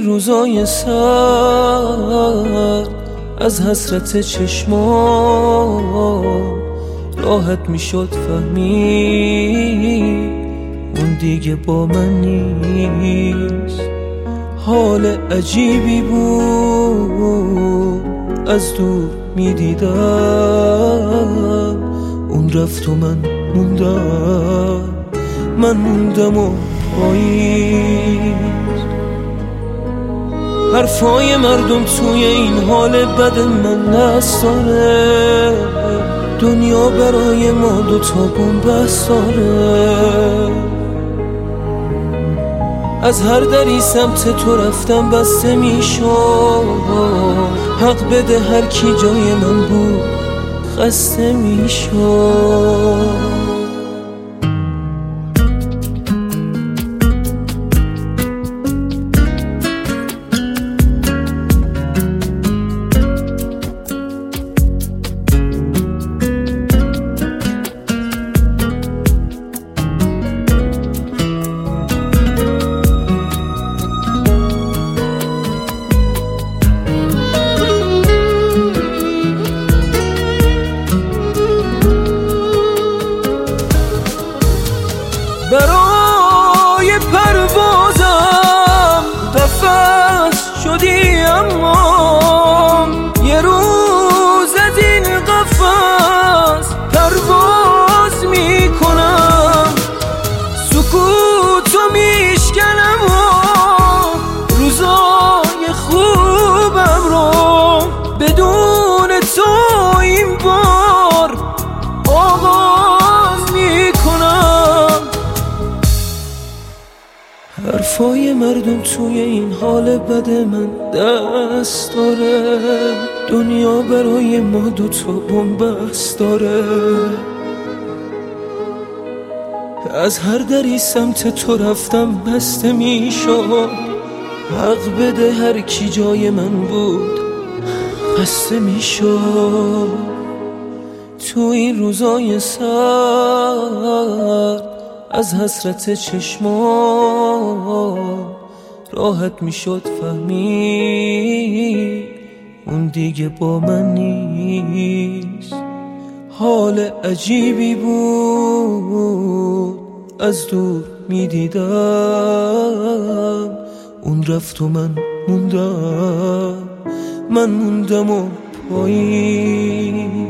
این روزای سرد از حسرت چشمان راحت میشد فهمید اون دیگه با من نیست. حال عجیبی بود از دور میدیدم، اون رفت و من موندم و پاییز. حرفای مردم توی این حال بد من دست داره، دنیا برای ما دوتا بن‌بست داره. از هر دری سمت تو رفتم بسته میشد، حق بده هر کی جای من بود خسته میشد. برای پروازم قفس شدی، اما یه روز از این قفس پرواز میکنم. سکوتو میشکنم و روزای خوبم رو بدون تو این بار آغاز میکنم. حرفای مردم توی این حال بد من دست داره، دنیا برای ما دوتا بن‌بست داره. از هر دری سمت تو رفتم بسته میشد، حق بده هر کی جای من بود خسته میشد. تو این روزای سرد از حسرت چشمان راحت میشد فهمید اون دیگه با من نیست. حال عجیبی بود از دور میدیدم، اون رفت و من موندم و پایین.